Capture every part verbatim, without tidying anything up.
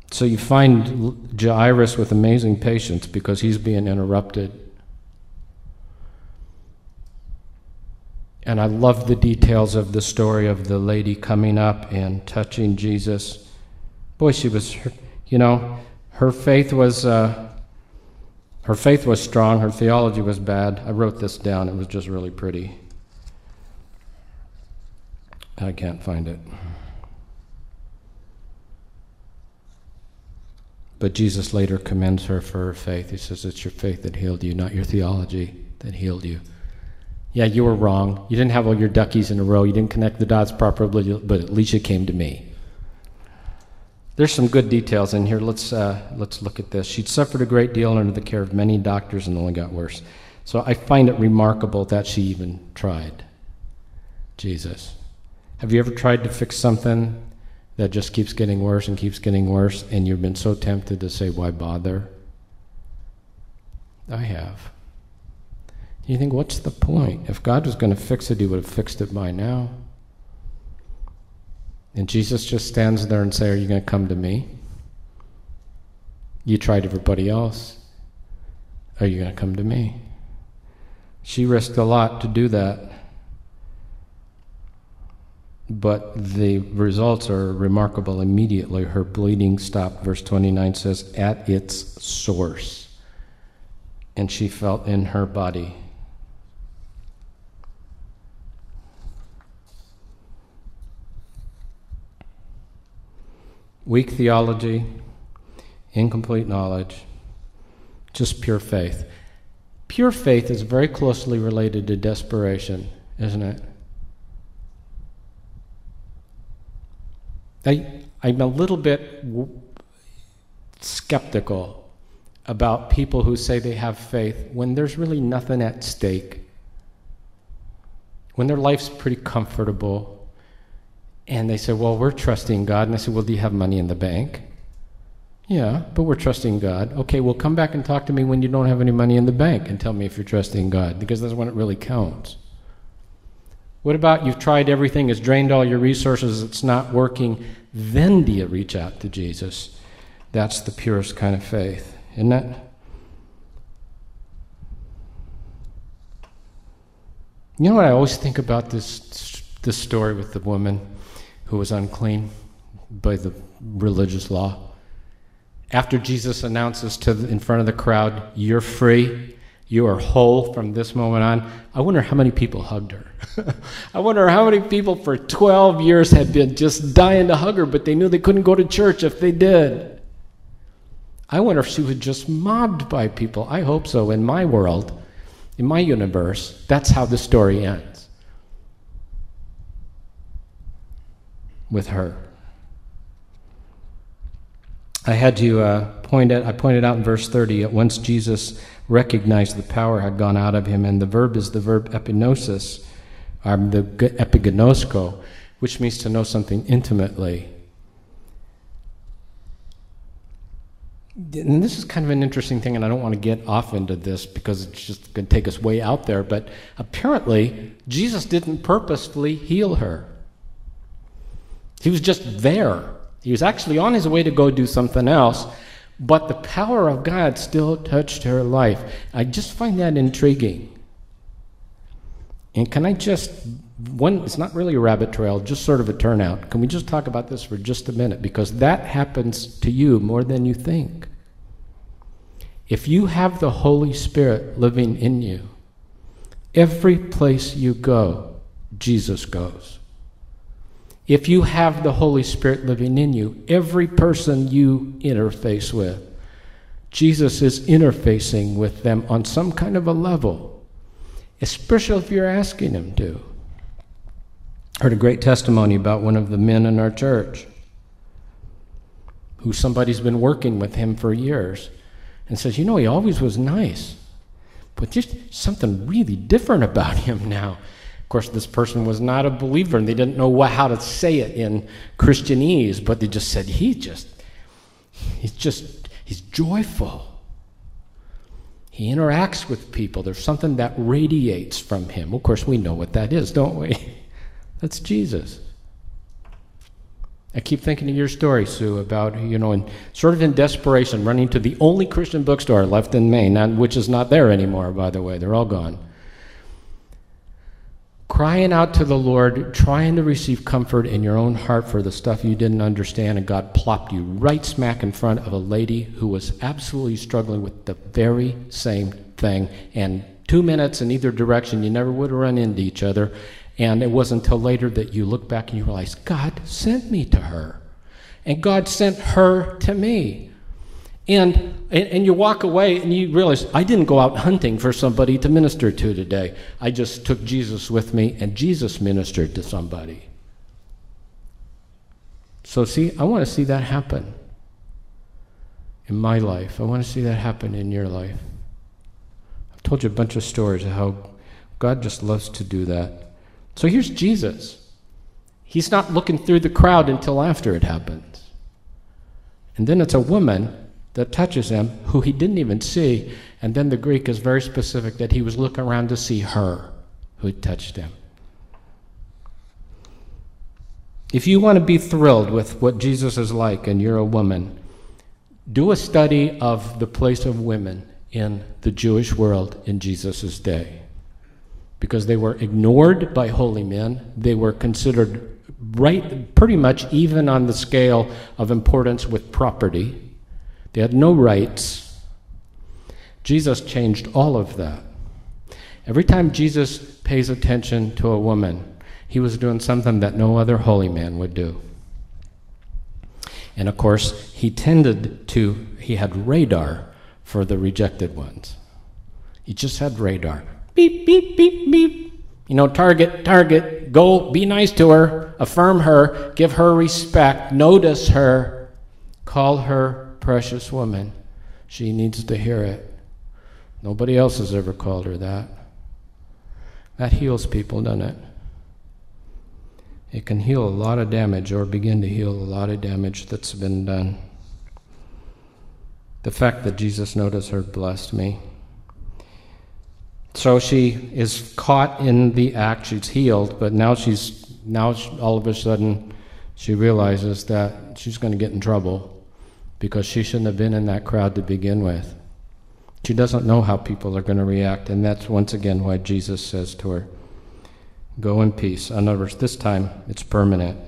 So you find Jairus with amazing patience because he's being interrupted. And I love the details of the story of the lady coming up and touching Jesus. Boy, she was, you know, her faith was, uh, her faith was strong. Her theology was bad. I wrote this down. It was just really pretty. I can't find it. But Jesus later commends her for her faith. He says, it's your faith that healed you, not your theology that healed you. Yeah, you were wrong. You didn't have all your duckies in a row. You didn't connect the dots properly, but at least you came to me. There's some good details in here. Let's uh, let's look at this. She'd suffered a great deal under the care of many doctors and only got worse. So I find it remarkable that she even tried Jesus. Have you ever tried to fix something that just keeps getting worse and keeps getting worse, and you've been so tempted to say, why bother? I have. You think, what's the point? If God was going to fix it, he would have fixed it by now. And Jesus just stands there and says, are you going to come to me? You tried everybody else. Are you going to come to me? She risked a lot to do that. But the results are remarkable immediately. Her bleeding stopped. Verse twenty-nine says, at its source. And she felt in her body. Weak theology, incomplete knowledge, just pure faith. Pure faith is very closely related to desperation, isn't it? I, I'm a little bit w- skeptical about people who say they have faith when there's really nothing at stake, when their life's pretty comfortable. And they say, well, we're trusting God. And I say, well, do you have money in the bank? Yeah, but we're trusting God. Okay, well, come back and talk to me when you don't have any money in the bank and tell me if you're trusting God, because that's when it really counts. What about you've tried everything, it's drained all your resources, it's not working, then do you reach out to Jesus? That's the purest kind of faith, isn't it? You know what I always think about this, this story with the woman who was unclean by the religious law? After Jesus announces to the, in front of the crowd, you're free, you are whole from this moment on, I wonder how many people hugged her. I wonder how many people for twelve years had been just dying to hug her, but they knew they couldn't go to church if they did. I wonder if she was just mobbed by people. I hope so. In my world, in my universe, that's how the story ends. With her. I had to uh, point out, I pointed out in verse thirty, at once Jesus recognized the power had gone out of him, and the verb is the verb epignosis, um, the epignosko, which means to know something intimately. And this is kind of an interesting thing, and I don't want to get off into this because it's just going to take us way out there, but apparently Jesus didn't purposefully heal her. He was just there. He was actually on his way to go do something else, but the power of God still touched her life. I just find that intriguing. And can I just, one, it's not really a rabbit trail, just sort of a turnout. Can we just talk about this for just a minute? Because that happens to you more than you think. If you have the Holy Spirit living in you, every place you go, Jesus goes. If you have the Holy Spirit living in you, every person you interface with, Jesus is interfacing with them on some kind of a level, especially if you're asking him to. I heard a great testimony about one of the men in our church who somebody's been working with him for years and says, you know, he always was nice, but just something really different about him now. Of course, this person was not a believer, and they didn't know what, how to say it in Christianese, but they just said, he just, he's just, he's joyful. He interacts with people. There's something that radiates from him. Of course, we know what that is, don't we? That's Jesus. I keep thinking of your story, Sue, about, you know, in, sort of in desperation, running to the only Christian bookstore left in Maine, not, which is not there anymore, by the way. They're all gone. Crying out to the Lord, trying to receive comfort in your own heart for the stuff you didn't understand, and God plopped you right smack in front of a lady who was absolutely struggling with the very same thing. And two minutes in either direction, you never would have run into each other. And it wasn't until later that you look back and you realize, God sent me to her. And God sent her to me. And, and and you walk away and you realize, I didn't go out hunting for somebody to minister to today. I just took Jesus with me, and Jesus ministered to somebody. So see, I want to see that happen in my life. I want to see that happen in your life. I've told you a bunch of stories of how God just loves to do that. So here's Jesus. He's not looking through the crowd until after it happens. And then it's a woman that touches him, who he didn't even see, and then the Greek is very specific that he was looking around to see her who touched him. If you want to be thrilled with what Jesus is like and you're a woman, do a study of the place of women in the Jewish world in Jesus' day. Because they were ignored by holy men. They were considered right, pretty much even on the scale of importance with property. They had no rights. Jesus changed all of that. Every time Jesus pays attention to a woman, he was doing something that no other holy man would do. And of course, he tended to, he had radar for the rejected ones. He just had radar. Beep, beep, beep, beep. You know, target, target, go, be nice to her, affirm her, give her respect, notice her, call her precious woman. She needs to hear it. Nobody else has ever called her that. That heals people, doesn't it? It can heal a lot of damage, or begin to heal a lot of damage that's been done. The fact that Jesus noticed her blessed me. So she is caught in the act. She's healed, but now she's now all of a sudden she realizes that she's going to get in trouble because she shouldn't have been in that crowd to begin with. She doesn't know how people are going to react, and that's once again why Jesus says to her, go in peace. In other words, this time it's permanent.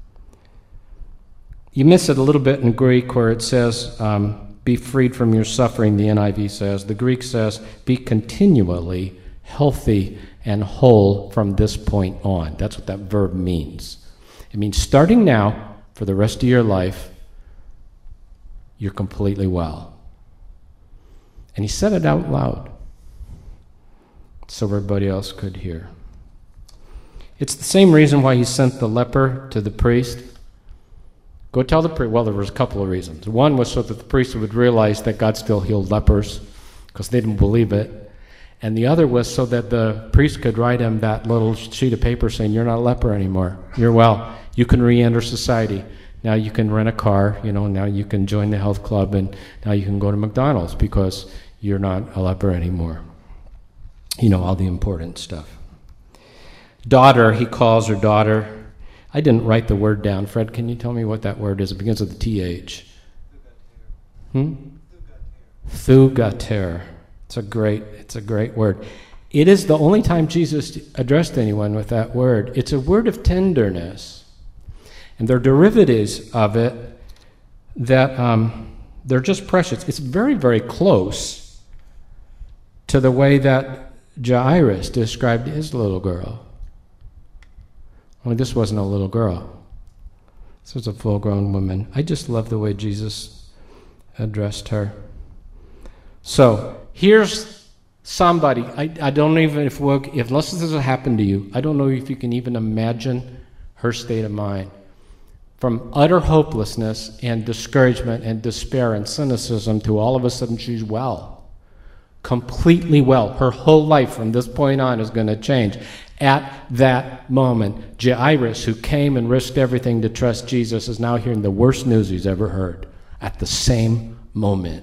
You miss it a little bit in Greek where it says, um, be freed from your suffering, the N I V says. The Greek says, be continually healthy and whole from this point on. That's what that verb means. It means starting now, for the rest of your life, you're completely well. And he said it out loud so everybody else could hear. It's the same reason why he sent the leper to the priest. Go tell the priest. Well, there was a couple of reasons. One was so that the priest would realize that God still healed lepers, because they didn't believe it. And the other was so that the priest could write him that little sheet of paper saying, you're not a leper anymore. You're well. You can re-enter society. Now you can rent a car, you know, now you can join the health club, and now you can go to McDonald's because you're not a leper anymore. You know, all the important stuff. Daughter, he calls her daughter. I didn't write the word down. Fred, can you tell me what that word is? It begins with a T H. Hmm? Thugater. It's a great, it's a great word. It is the only time Jesus addressed anyone with that word. It's a word of tenderness. And there are derivatives of it that um, they're just precious. It's very, very close to the way that Jairus described his little girl. Only this wasn't a little girl. This was a full-grown woman. I just love the way Jesus addressed her. So here's somebody. I, I don't even, if, we'll, if unless this has happened to you, I don't know if you can even imagine her state of mind. From utter hopelessness and discouragement and despair and cynicism to all of a sudden she's well. Completely well. Her whole life from this point on is going to change. At that moment, Jairus, who came and risked everything to trust Jesus, is now hearing the worst news he's ever heard. At the same moment.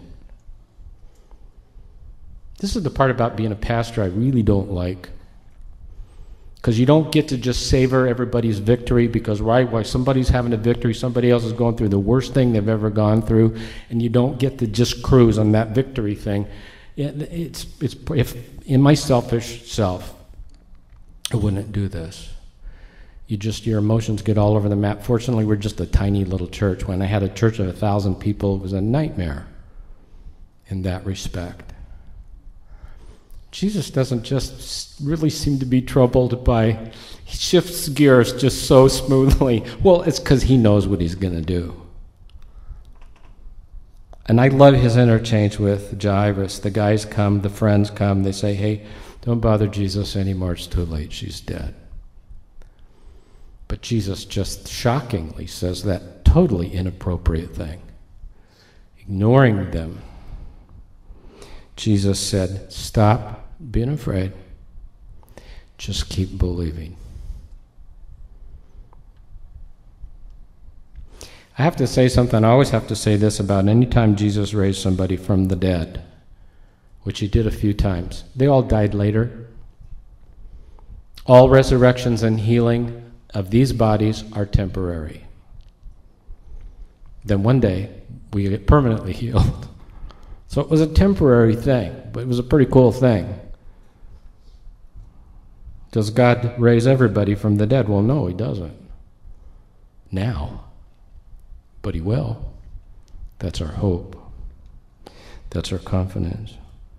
This is the part about being a pastor I really don't like. Because you don't get to just savor everybody's victory, because right while somebody's having a victory, somebody else is going through the worst thing they've ever gone through, and you don't get to just cruise on that victory thing. It, it's, it's, if in my selfish self, I wouldn't do this. You just, your emotions get all over the map. Fortunately, we're just a tiny little church. When I had a church of a thousand people, it was a nightmare in that respect. Jesus doesn't just really seem to be troubled by, he shifts gears just so smoothly. Well, it's because he knows what he's going to do. And I love his interchange with Jairus. The guys come, the friends come, they say, hey, don't bother Jesus anymore, it's too late, she's dead. But Jesus just shockingly says that totally inappropriate thing, ignoring them. Jesus said, stop being afraid, just keep believing. I have to say something, I always have to say this about any time Jesus raised somebody from the dead, which he did a few times. They all died later. All resurrections and healing of these bodies are temporary. Then one day, we get permanently healed. So it was a temporary thing, but it was a pretty cool thing. Does God raise everybody from the dead? Well, no, he doesn't. Now. But he will. That's our hope. That's our confidence.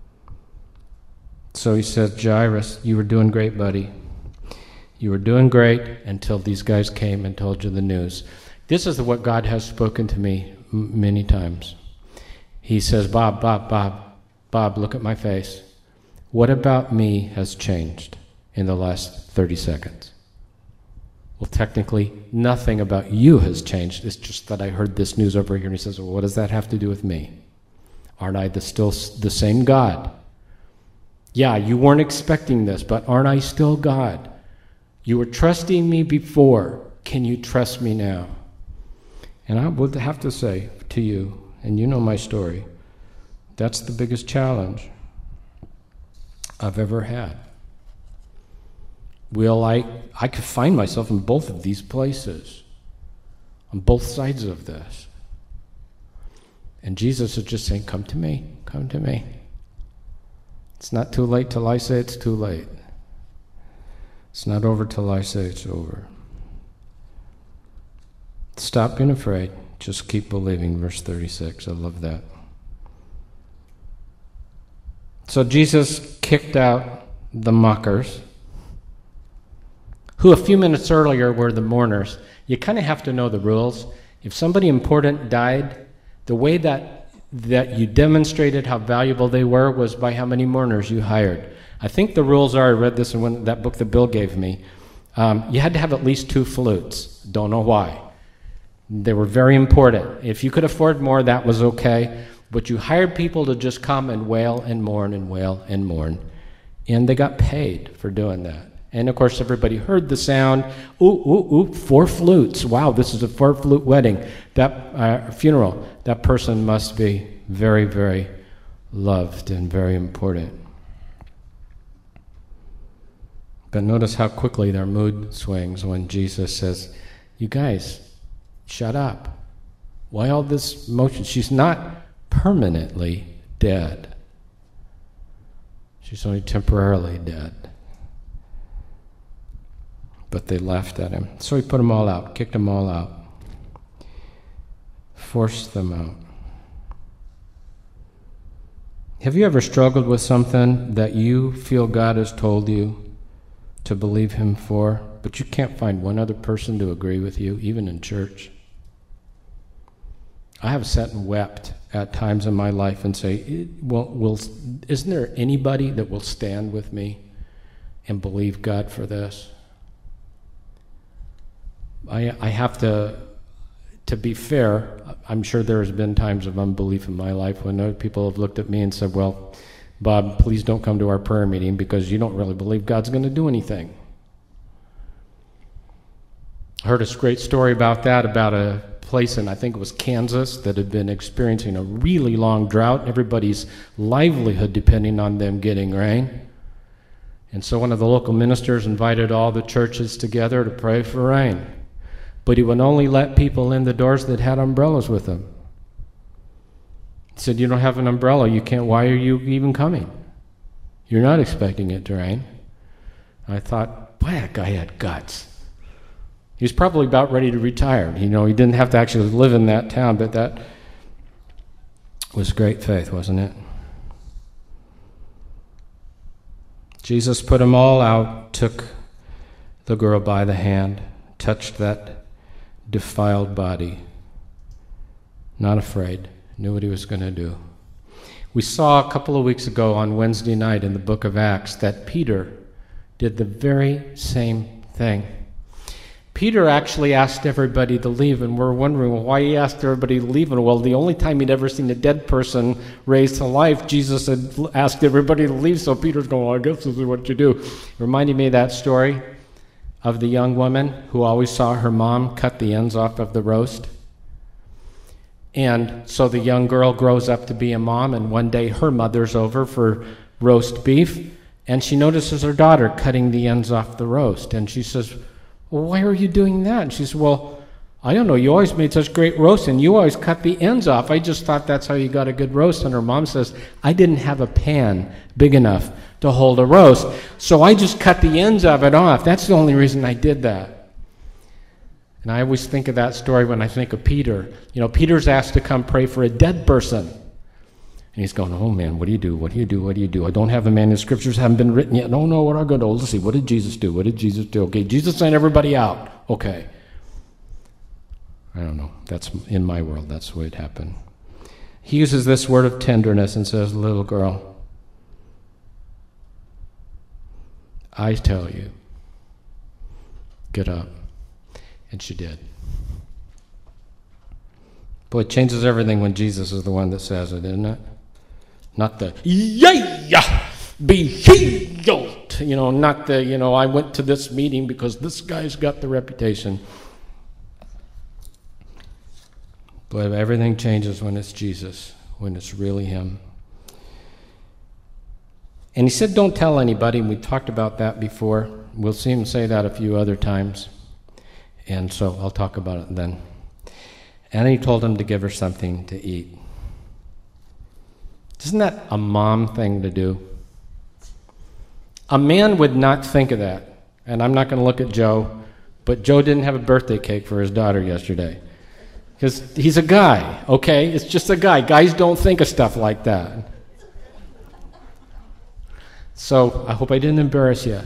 So he says, Jairus, you were doing great, buddy. You were doing great until these guys came and told you the news. This is what God has spoken to me m- many times. He says, Bob, Bob, Bob, Bob, look at my face. What about me has changed in the last thirty seconds? Well, technically, nothing about you has changed. It's just that I heard this news over here. And he says, well, what does that have to do with me? Aren't I the, still the same God? Yeah, you weren't expecting this, but aren't I still God? You were trusting me before. Can you trust me now? And I would have to say to you, and you know my story, that's the biggest challenge I've ever had. Will I, I could find myself in both of these places, on both sides of this. And Jesus is just saying, come to me, come to me. It's not too late till I say it's too late. It's not over till I say it's over. Stop being afraid. Just keep believing. Verse thirty-six. I love that. So Jesus kicked out the mockers, who a few minutes earlier were the mourners. You kind of have to know the rules. If somebody important died, the way that that you demonstrated how valuable they were was by how many mourners you hired. I think the rules are, I read this in one, that book that Bill gave me, um, you had to have at least two flutes. Don't know why. They were very important. If you could afford more, that was okay. But you hired people to just come and wail and mourn and wail and mourn. And they got paid for doing that. And of course, everybody heard the sound. Ooh, ooh, ooh, four flutes. Wow, this is a four flute wedding. That uh, funeral, that person must be very, very loved and very important. But notice how quickly their mood swings when Jesus says, you guys, shut up. Why all this motion? She's not permanently dead. She's only temporarily dead. But they laughed at him. So he put them all out, kicked them all out, forced them out. Have you ever struggled with something that you feel God has told you to believe him for, but you can't find one other person to agree with you, even in church? I have sat and wept at times in my life and say, well, will, isn't there anybody that will stand with me and believe God for this? I, I have to, to be fair, I'm sure there has been times of unbelief in my life when other people have looked at me and said, well, Bob, please don't come to our prayer meeting because you don't really believe God's going to do anything. I heard a great story about that, about a place in, I think it was Kansas, that had been experiencing a really long drought. Everybody's livelihood depending on them getting rain. And so one of the local ministers invited all the churches together to pray for rain. But he would only let people in the doors that had umbrellas with them. He said, you don't have an umbrella, you can't, why are you even coming? You're not expecting it to rain. I thought, boy, that guy had guts. He was probably about ready to retire. You know, he didn't have to actually live in that town, but that was great faith, wasn't it? Jesus put them all out, took the girl by the hand, touched that defiled body, not afraid, knew what he was going to do. We saw a couple of weeks ago on Wednesday night in the book of Acts that Peter did the very same thing. Peter actually asked everybody to leave, and we're wondering, well, why he asked everybody to leave. And well, the only time he'd ever seen a dead person raised to life, Jesus had asked everybody to leave, so Peter's going, well, I guess this is what you do. It reminded me of that story of the young woman who always saw her mom cut the ends off of the roast. And so the young girl grows up to be a mom, and one day her mother's over for roast beef, and she notices her daughter cutting the ends off the roast, and she says, well, why are you doing that? And she says, well, I don't know, you always made such great roast, and you always cut the ends off. I just thought that's how you got a good roast. And her mom says, I didn't have a pan big enough to hold a roast, so I just cut the ends of it off. That's the only reason I did that. And I always think of that story when I think of Peter. You know, Peter's asked to come pray for a dead person. And he's going, oh man, what do you do? What do you do? What do you do? I don't have the manuscriptures, haven't been written yet. No, no, what are I going to do? Let's see, what did Jesus do? What did Jesus do? Okay, Jesus sent everybody out. Okay. I don't know. That's in my world, that's the way it happened. He uses this word of tenderness and says, little girl, I tell you, get up. And she did. Boy, it changes everything when Jesus is the one that says it, isn't it? Not the, yeah, be healed. You know, not the, you know, I went to this meeting because this guy's got the reputation. But everything changes when it's Jesus, when it's really him. And he said, don't tell anybody. And we talked about that before. We'll see him say that a few other times. And so I'll talk about it then. And he told him to give her something to eat. Isn't that a mom thing to do? A man would not think of that. And I'm not going to look at Joe, but Joe didn't have a birthday cake for his daughter yesterday. Because he's a guy, okay? It's just a guy. Guys don't think of stuff like that. So I hope I didn't embarrass you.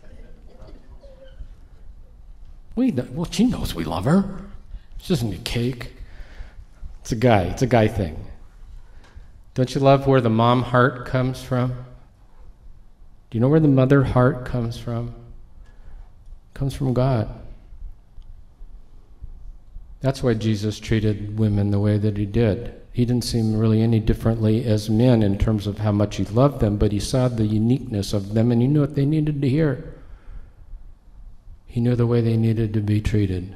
We know, well, she knows we love her. It's just a cake. It's a guy. It's a guy thing. Don't you love where the mom heart comes from? Do you know where the mother heart comes from? It comes from God. That's why Jesus treated women the way that he did. He didn't seem really any differently as men in terms of how much he loved them, but he saw the uniqueness of them, and he knew what they needed to hear. He knew the way they needed to be treated.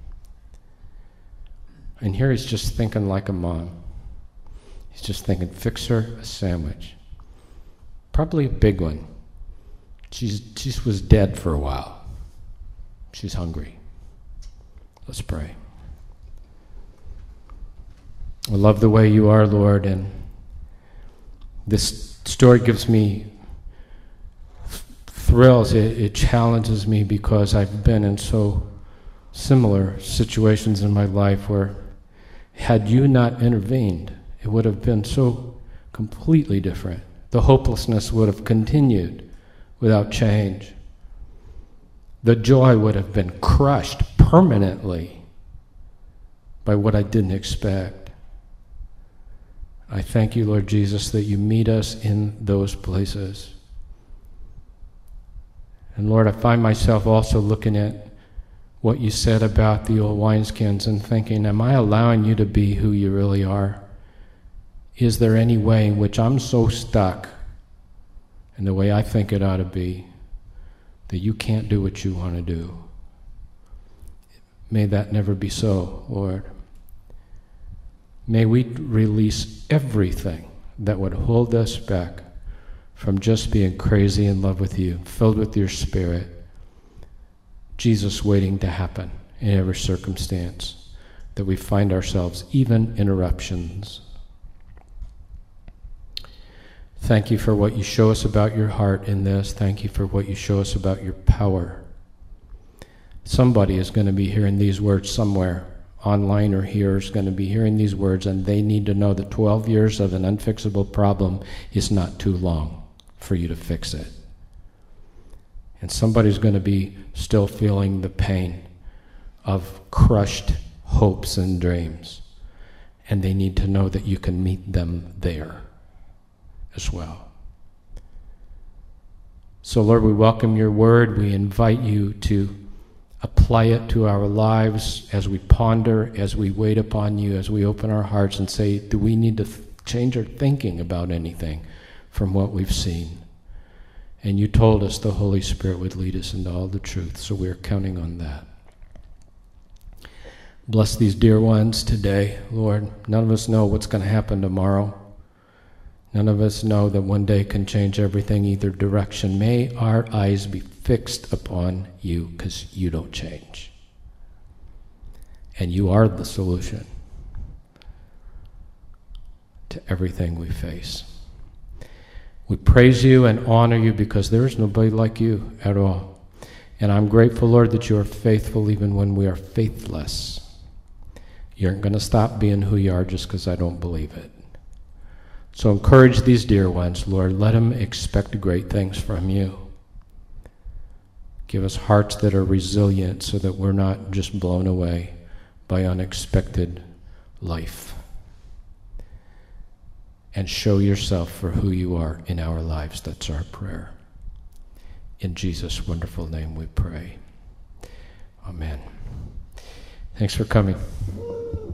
And here he's just thinking like a mom. He's just thinking, fix her a sandwich. Probably a big one. She's, she was dead for a while. She's hungry. Let's pray. I love the way you are, Lord, and this story gives me thrills. It, it challenges me because I've been in so similar situations in my life where had you not intervened, it would have been so completely different. The hopelessness would have continued without change. The joy would have been crushed permanently by what I didn't expect. I thank you, Lord Jesus, that you meet us in those places. And Lord, I find myself also looking at what you said about the old wineskins and thinking, am I allowing you to be who you really are? Is there any way in which I'm so stuck in the way I think it ought to be that you can't do what you want to do? May that never be so, Lord. May we release everything that would hold us back from just being crazy in love with you, filled with your Spirit, Jesus waiting to happen in every circumstance that we find ourselves, even interruptions. Thank you for what you show us about your heart in this. Thank you for what you show us about your power. Somebody is going to be hearing these words somewhere, online or here, is going to be hearing these words, and they need to know that twelve years of an unfixable problem is not too long for you to fix it. And somebody's going to be still feeling the pain of crushed hopes and dreams, and they need to know that you can meet them there as well. So Lord, we welcome your word. We invite you to apply it to our lives as we ponder, as we wait upon you, as we open our hearts and say, do we need to th- change our thinking about anything from what we've seen? And you told us the Holy Spirit would lead us into all the truth, so we're counting on that. Bless these dear ones today, Lord. None of us know what's going to happen tomorrow. None of us know that one day can change everything either direction. May our eyes be fixed upon you, because you don't change. And you are the solution to everything we face. We praise you and honor you because there is nobody like you at all. And I'm grateful, Lord, that you are faithful even when we are faithless. You aren't going to stop being who you are just because I don't believe it. So encourage these dear ones, Lord. Let them expect great things from you. Give us hearts that are resilient so that we're not just blown away by unexpected life. And show yourself for who you are in our lives. That's our prayer. In Jesus' wonderful name we pray. Amen. Thanks for coming.